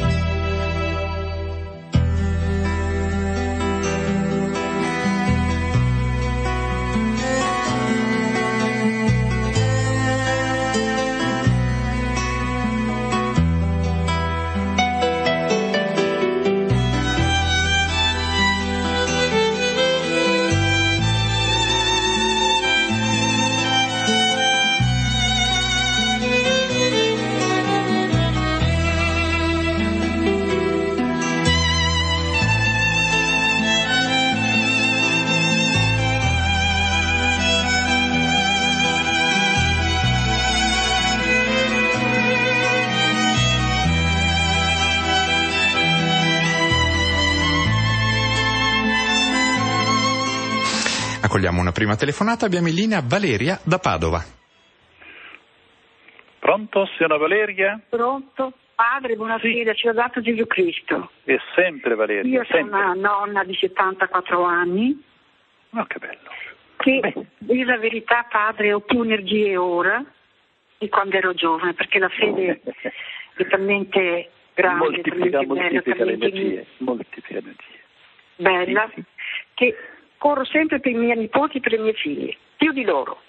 Accogliamo una prima telefonata, abbiamo in linea Valeria da Padova.
Pronto, signora Valeria?
Pronto? Padre, buonasera,
Sì.
ci ha dato Gesù Cristo.
È sempre Valeria.
Io sono
sempre.
una nonna di settantaquattro anni
Oh, che bello.
che,
Beh.
dire la verità, padre, ho più energie ora di quando ero giovane, perché la fede è talmente grande,
moltiplica,
talmente bella,
moltiplica le
talmente
energie, moltiplica le energie.
bella,
Sì, sì.
che corro sempre per i miei nipoti e per i miei figli, più di loro.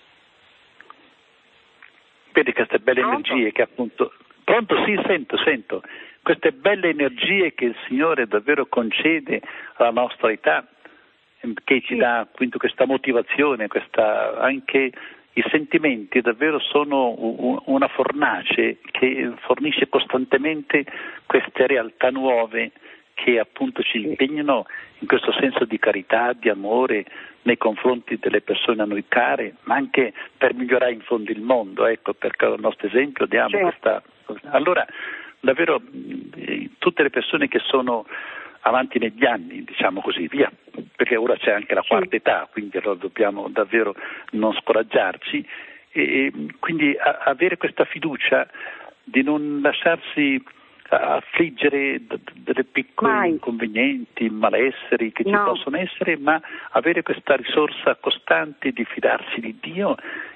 Vedi queste belle
Pronto?
energie che appunto... Pronto? Sì, sento, sento. Queste belle energie che il Signore davvero concede alla nostra età, che ci
Sì.
dà quindi questa motivazione, questa, anche i sentimenti davvero sono una fornace che fornisce costantemente queste realtà nuove che appunto ci impegnano in questo senso di carità, di amore nei confronti delle persone a noi care, ma anche per migliorare in fondo il mondo, ecco, perché il nostro esempio diamo
Certo.
questa... Allora, davvero, eh, tutte le persone che sono avanti negli anni, diciamo così, via, perché ora c'è anche la
Sì.
quarta età, quindi allora dobbiamo davvero non scoraggiarci, e, e quindi a, avere questa fiducia di non lasciarsi affliggere d- d- delle piccole
Mai.
inconvenienti, malesseri che ci
No.
possono essere, ma avere questa risorsa costante di fidarsi di Dio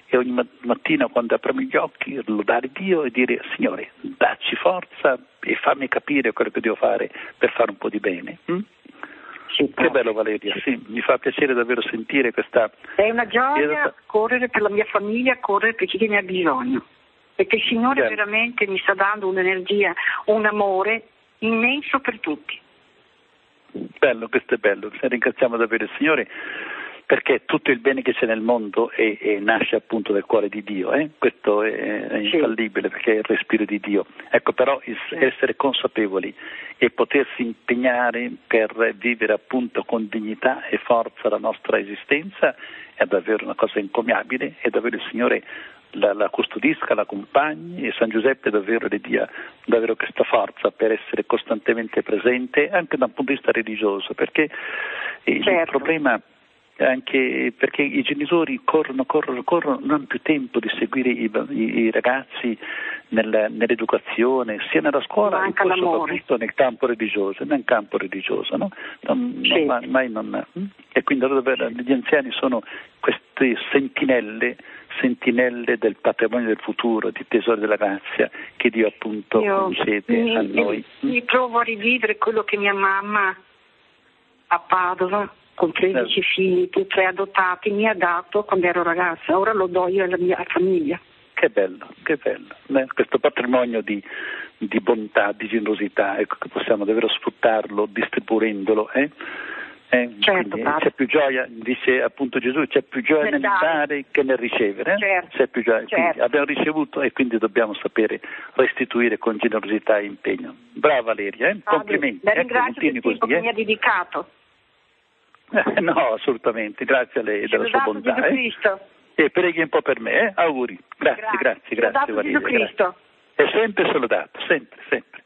e ogni mattina quando apriamo gli occhi lodare Dio e dire: Signore, dacci forza e fammi capire quello che devo fare per fare un po' di bene. Hm?
Sì,
che bello Valeria, sì, mi fa piacere davvero sentire questa...
È una gioia correre per la mia famiglia, correre per chi ne ha bisogno, perché il Signore bello. veramente mi sta dando un'energia, un amore immenso per tutti.
Bello, questo è bello, ringraziamo davvero il Signore, perché tutto il bene che c'è nel mondo è, è, nasce appunto dal cuore di Dio, eh? Questo è, è infallibile, sì. Perché è il respiro di Dio. Ecco, però il, sì. essere consapevoli e potersi impegnare per vivere appunto con dignità e forza la nostra esistenza è davvero una cosa incommiabile, e davvero il Signore la, la custodisca, la accompagni, e San Giuseppe davvero le dia davvero questa forza per essere costantemente presente anche da un punto di vista religioso, perché certo. il problema... anche perché i genitori corrono, corrono, corrono, non hanno più tempo di seguire i, i, i ragazzi nel, nell'educazione, sia nella scuola
che poi
soprattutto nel campo religioso, nel campo religioso, no? Non,
sì.
non, mai, mai non, e quindi allora gli anziani sono queste sentinelle, sentinelle del patrimonio del futuro, di tesori della grazia che Dio appunto
Io
concede
mi,
a noi.
Mi, mi provo a rivivere quello che mia mamma a Padova, con tredici figli, tutti tre adottati, mi ha dato quando ero ragazza, ora lo do io alla mia famiglia.
Che bello, che bello, eh? Questo patrimonio di, di bontà, di generosità, ecco, che possiamo davvero sfruttarlo distribuendolo, eh? Eh?
Certo,
c'è più gioia, dice appunto Gesù, c'è più gioia nel dare che nel ricevere, eh?
certo,
c'è più gioia,
certo.
abbiamo ricevuto e quindi dobbiamo sapere restituire con generosità e impegno. Brava Valeria, eh? Complimenti.
La ringrazio
ecco,
del tempo
così,
che
eh?
mi ha dedicato.
No, assolutamente, grazie a lei e della sua bontà.
Gesù Cristo.
Eh? E preghi un po' per me, eh? Auguri. Grazie, grazie, grazie, grazie Valeria.
Gesù Cristo.
È sempre soldato, sempre, sempre.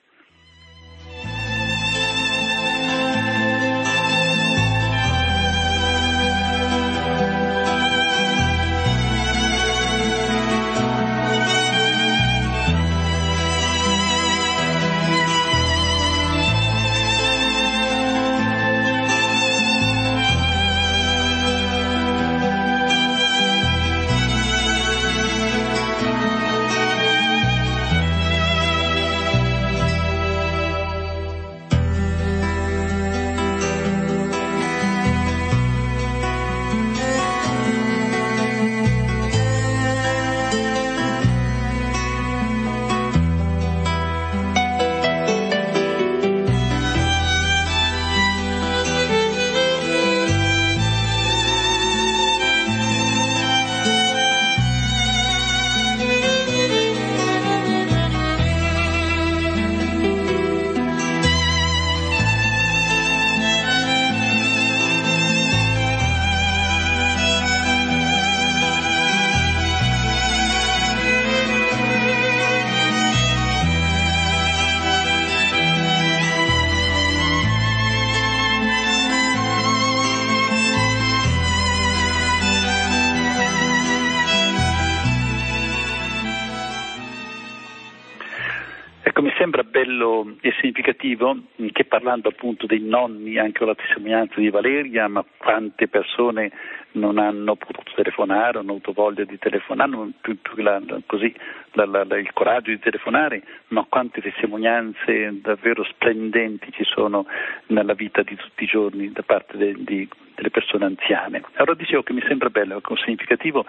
Mi sembra bello e significativo che, parlando appunto dei nonni, anche con la testimonianza di Valeria, ma quante persone non hanno potuto telefonare, hanno avuto voglia di telefonare, non più, più la, così la, la, la, il coraggio di telefonare, ma quante testimonianze davvero splendenti ci sono nella vita di tutti i giorni da parte de, di, delle persone anziane. Allora dicevo che mi sembra bello e significativo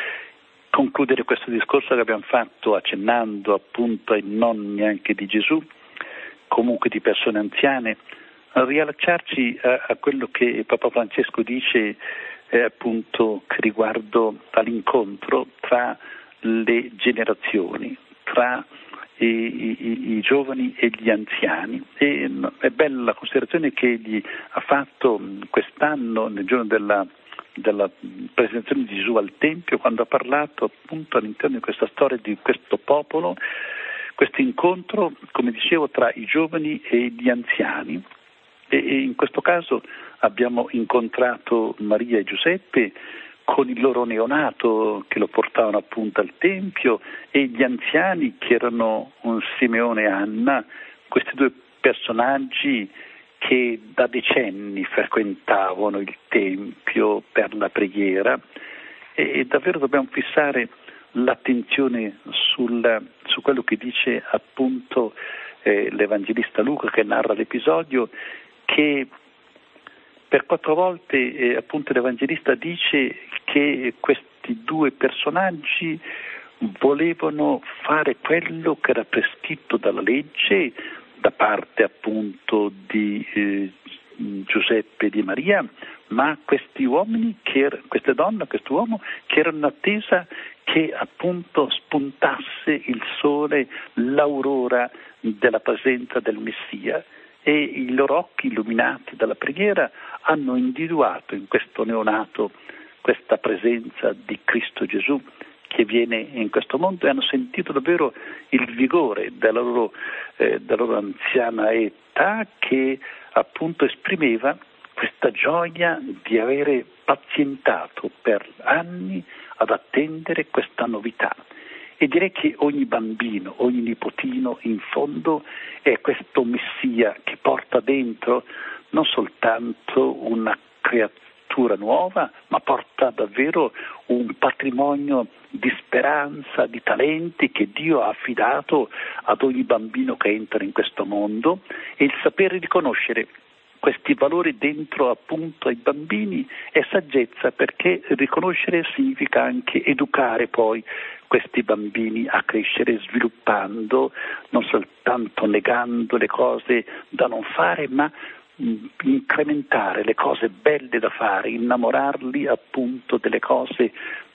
concludere questo discorso che abbiamo fatto accennando appunto ai nonni anche di Gesù, comunque di persone anziane, a riallacciarci a, a quello che Papa Francesco dice eh, appunto riguardo all'incontro tra le generazioni, tra i, i, i giovani e gli anziani. E è bella la considerazione che egli ha fatto quest'anno nel giorno della della presentazione di Gesù al Tempio, quando ha parlato appunto all'interno di questa storia di questo popolo, questo incontro, come dicevo, tra i giovani e gli anziani. E, e in questo caso abbiamo incontrato Maria e Giuseppe con il loro neonato che lo portavano appunto al Tempio, e gli anziani che erano un Simeone e Anna, questi due personaggi che da decenni frequentavano il Tempio per la preghiera e, e davvero dobbiamo fissare l'attenzione sul, su quello che dice appunto eh, l'Evangelista Luca, che narra l'episodio, che per quattro volte eh, appunto l'Evangelista dice che questi due personaggi volevano fare quello che era prescritto dalla legge da parte appunto di eh, Giuseppe e di Maria, ma questi uomini, che er- queste donne, quest'uomo, che erano in attesa che appunto spuntasse il sole, l'aurora della presenza del Messia, e i loro occhi illuminati dalla preghiera hanno individuato in questo neonato questa presenza di Cristo Gesù che viene in questo mondo, e hanno sentito davvero il vigore della loro, eh, della loro anziana età, che appunto esprimeva questa gioia di avere pazientato per anni ad attendere questa novità. E direi che ogni bambino, ogni nipotino in fondo è questo Messia che porta dentro non soltanto una creatura nuova, ma porta davvero un patrimonio di speranza, di talenti che Dio ha affidato ad ogni bambino che entra in questo mondo, e il sapere riconoscere questi valori dentro appunto ai bambini è saggezza, perché riconoscere significa anche educare poi questi bambini a crescere, sviluppando, non soltanto negando le cose da non fare, ma incrementare le cose belle da fare, innamorarli appunto delle cose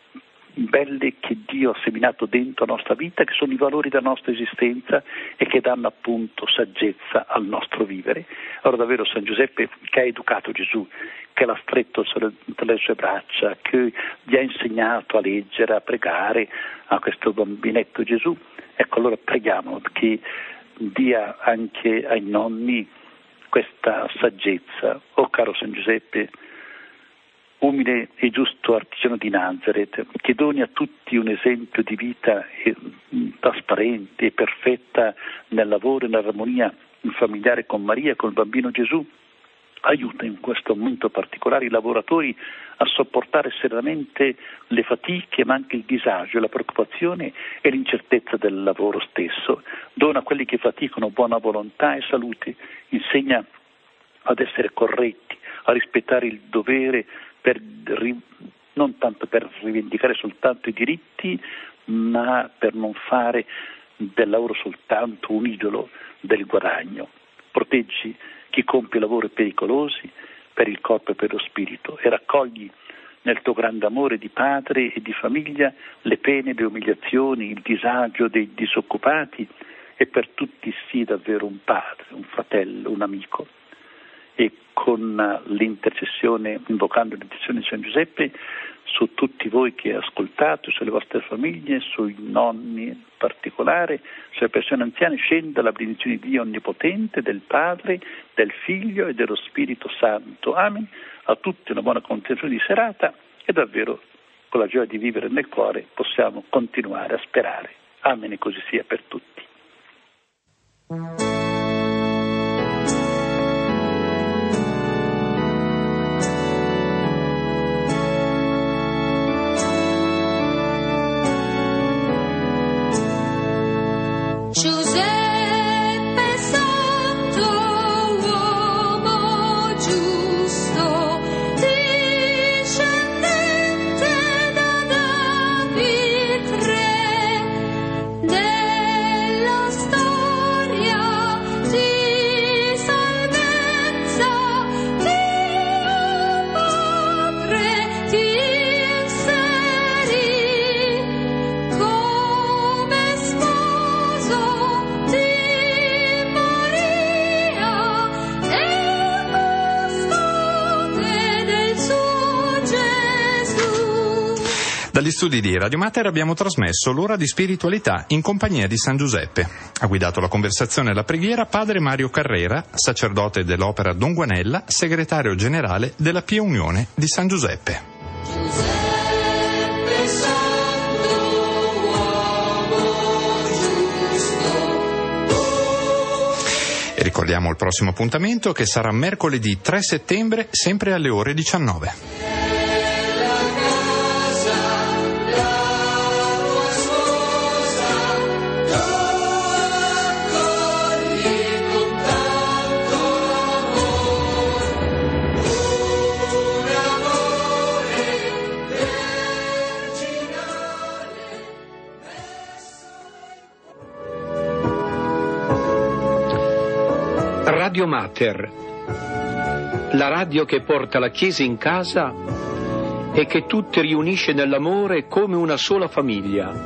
belle che Dio ha seminato dentro la nostra vita, che sono i valori della nostra esistenza e che danno appunto saggezza al nostro vivere. Allora davvero San Giuseppe, che ha educato Gesù, che l'ha stretto tra le sue braccia, che gli ha insegnato a leggere, a pregare a questo bambinetto Gesù, ecco, allora preghiamo che dia anche ai nonni questa saggezza. Oh caro San Giuseppe, umile e giusto artigiano di Nazareth, che doni a tutti un esempio di vita trasparente e perfetta nel lavoro e nell'armonia familiare con Maria, con il bambino Gesù, aiuta in questo momento particolare i lavoratori a sopportare serenamente le fatiche, ma anche il disagio, la preoccupazione e l'incertezza del lavoro stesso. Dona a quelli che faticano buona volontà e salute, insegna ad essere corretti, a rispettare il dovere, per, non tanto per rivendicare soltanto i diritti, ma per non fare del lavoro soltanto un idolo del guadagno. Proteggi chi compie lavori pericolosi per il corpo e per lo spirito, e raccogli nel tuo grande amore di padre e di famiglia le pene, le umiliazioni, il disagio dei disoccupati, e per tutti sii davvero un padre, un fratello, un amico. E con l'intercessione, invocando l'intercessione di San Giuseppe, su tutti voi che ascoltate, sulle vostre famiglie, sui nonni in particolare, sulle persone anziane, scenda la benedizione di Dio Onnipotente, del Padre, del Figlio e dello Spirito Santo. Amen. A tutti una buona continuazione di serata, e davvero con la gioia di vivere nel cuore possiamo continuare a sperare. Amen, e così sia per tutti.
Dagli studi di Radio Mater abbiamo trasmesso l'ora di spiritualità in compagnia di San Giuseppe. Ha guidato la conversazione e la preghiera padre Mario Carrera, sacerdote dell'Opera Don Guanella, segretario generale della Pia Unione di San Giuseppe.
Giuseppe Santo, uomo giusto.
E ricordiamo il prossimo appuntamento, che sarà mercoledì tre settembre, sempre alle ore diciannove.
Nella casa
Radio Mater, la radio che porta la Chiesa in casa e che tutti riunisce nell'amore come una sola famiglia.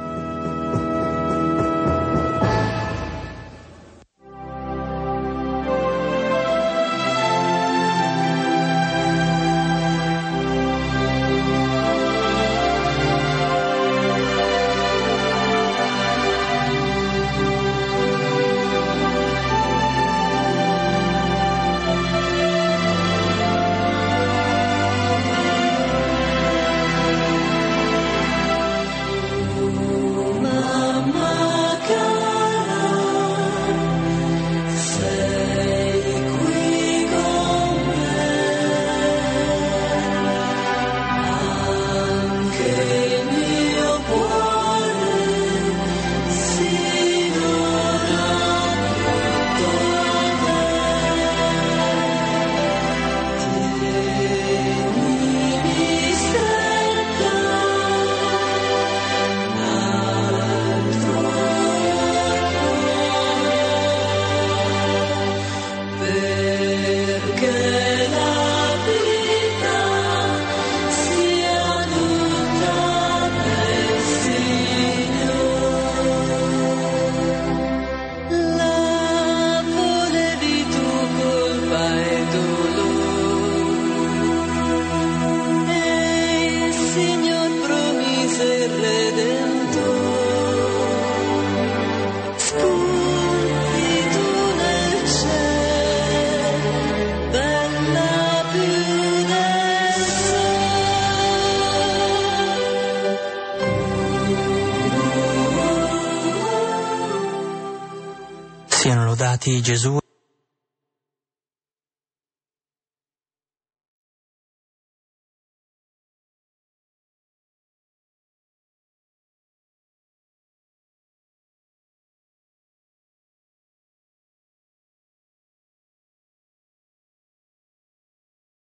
Siano lodati Gesù